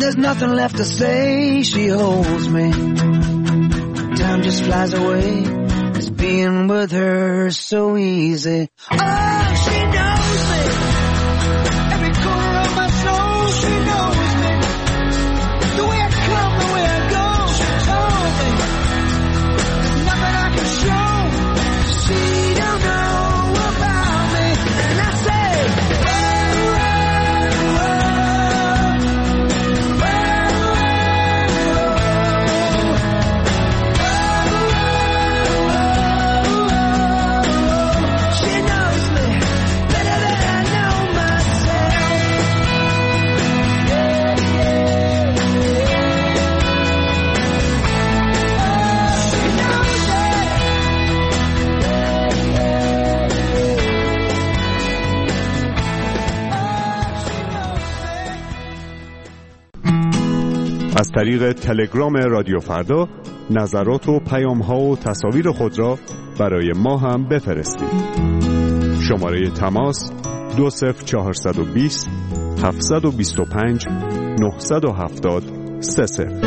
there's nothing left to say, she holds me. Time just flies away. It's being with her so easy. Oh, she knows me. Every corner of my soul, she knows me. The way I come, the way I go, she told me. There's nothing I can show. She don't know about me. And I say, از طریق تلگرام رادیو فردا نظرات و پیام‌ها و تصاویر خود را برای ما هم بفرستید. شماره تماس 20420 725 970 30.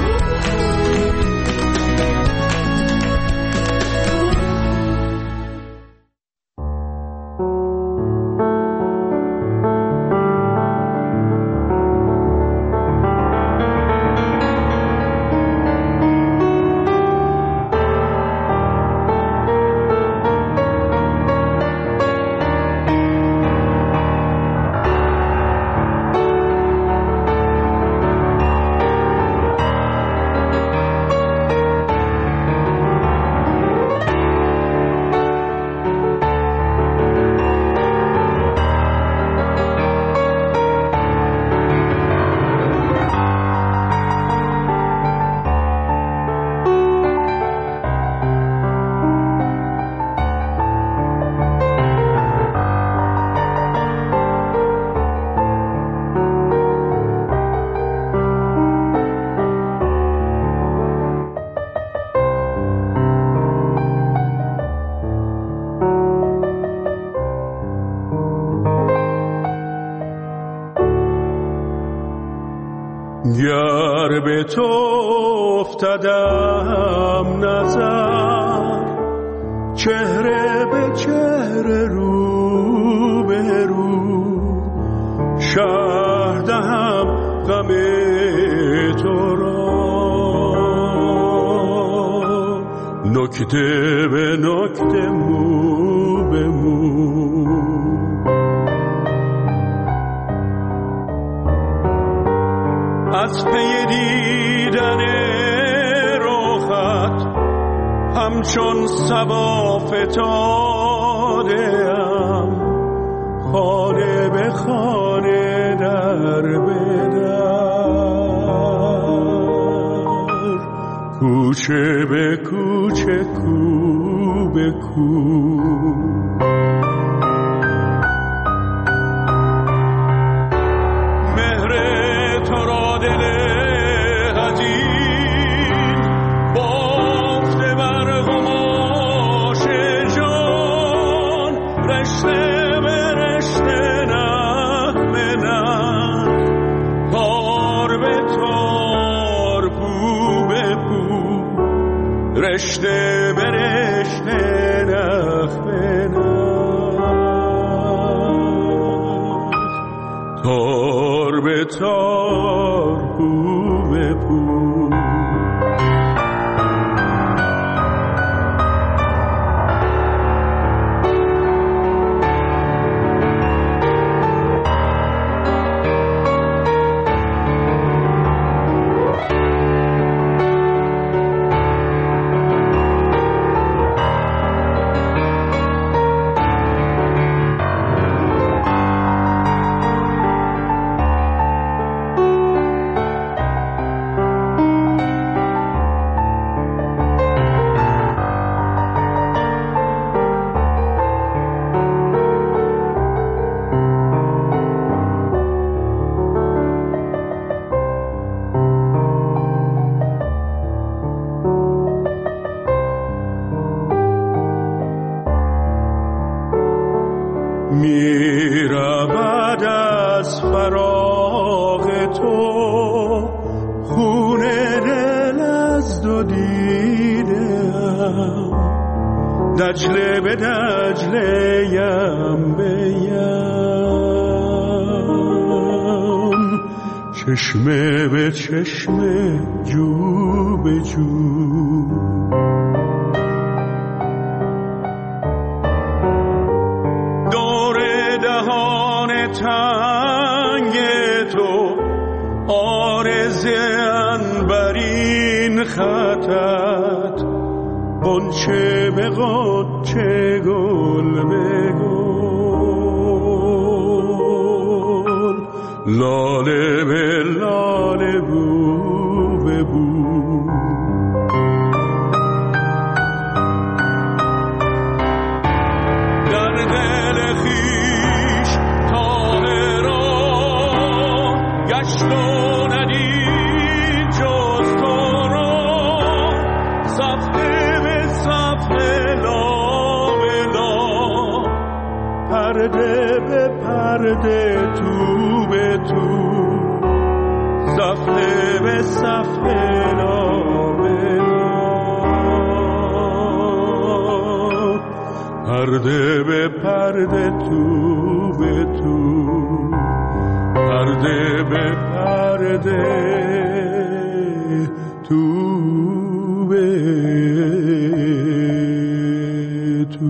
گر به تو افتادم نظر، چهره به چهره رو به رو، شرح دهم غم تو را، نکته به نکته، مو به مو. از پی دیدن رخت همچون صبا فتاده‌ام، خانه به خانه، در به در، کوچه به کوچه، کو به کو. رشته به رشته، نخ به نخ، تار به تار، پو به پو. می رود از فراق تو تو دیدم، دجله به دجله یم به یم، چشمه به چشمه، جو به جو. دور دهان تنگ تو آرز عنبرین خطت، غنچه به غنچه، گل به گل، لاله به لاله، بو به بو. در دل خویش طاهران گشت و ندید جز تو را، صفحه به صفحه، لا به لا، پرده به پرده، تو به تو، صفحه به صفحه، لا به لا، پرده به پرده، تو به تو، پرده به پرده، تو به تو.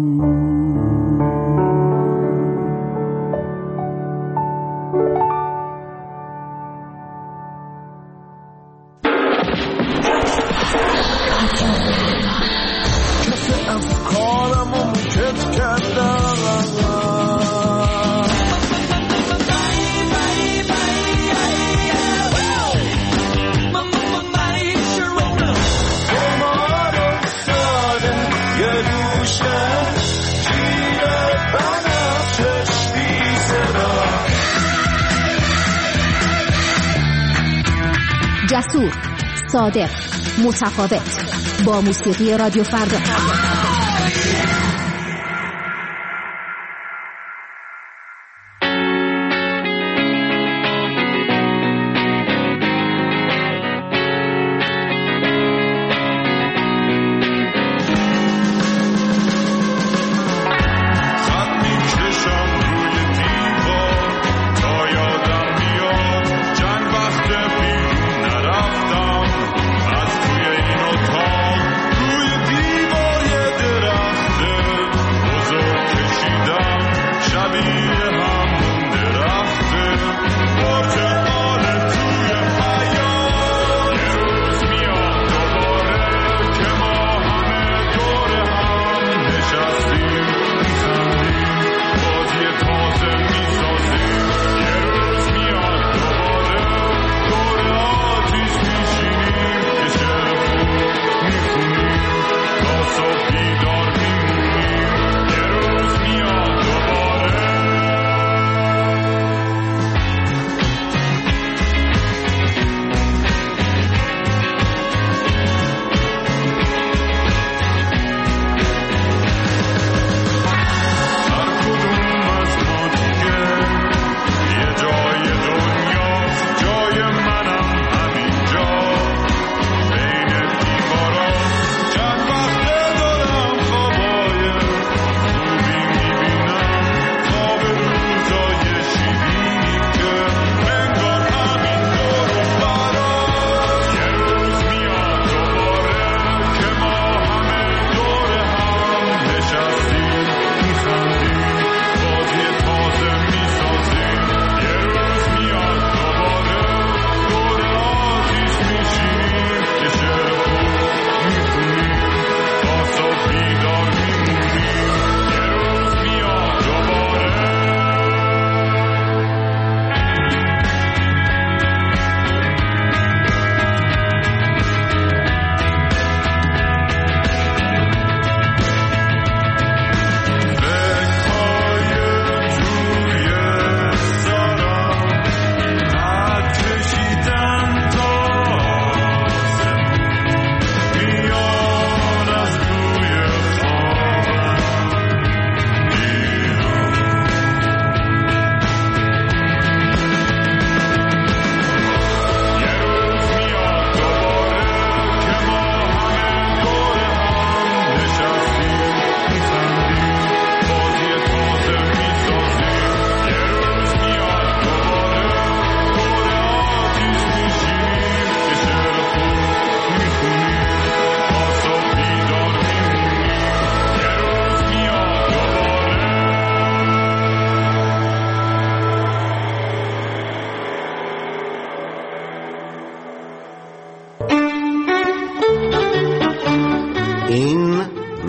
جسور، صادق، متفاوت، با موسیقی رادیو فردا. روی دیوار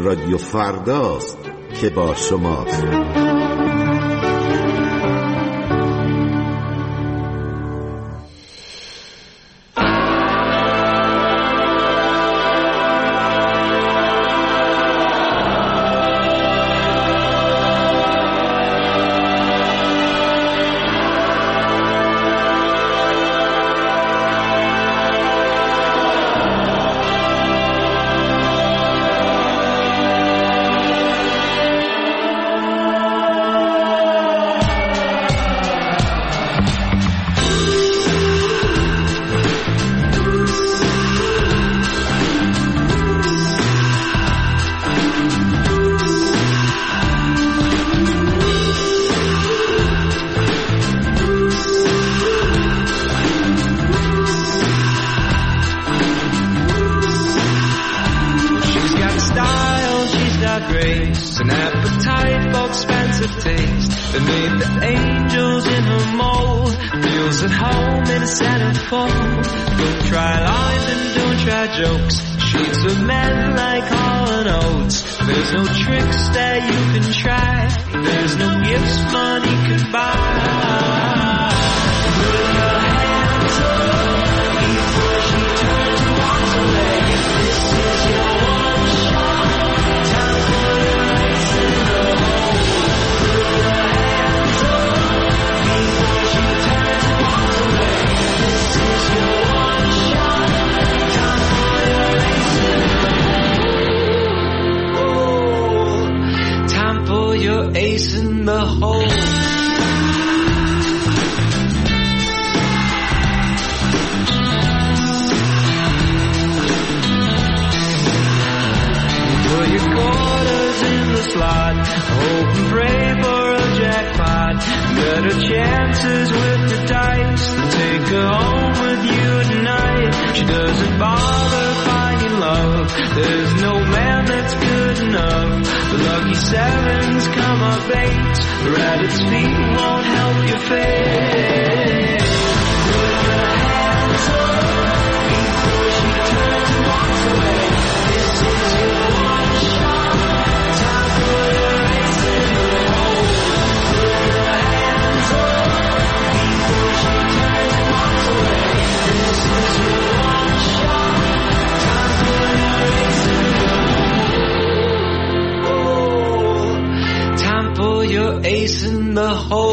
رادیو فرداست که با شماست. An appetite for expensive taste that made the angels in her mold. Feels at home in a centerfold. Don't try lines and don't try jokes. Sheets of men like Hall & Oates. There's no tricks that you can try. There's no gifts money can buy. Put your hands up before she turns and walks away. This is your one shot. Time for the race in the hole. Put your hands up before she turns and walks away. This is your one shot. Time for the race in the hole. Time for your ace in the hole. Slot, hope and pray for a jackpot. Better chances with the dice to take her home with you tonight. She doesn't bother finding love. There's no man that's good enough. The lucky sevens come up eights. The rabbit's feet won't help your fate. Put your hands up before she turns and walks away. This is your one shot. Your ace in the hole.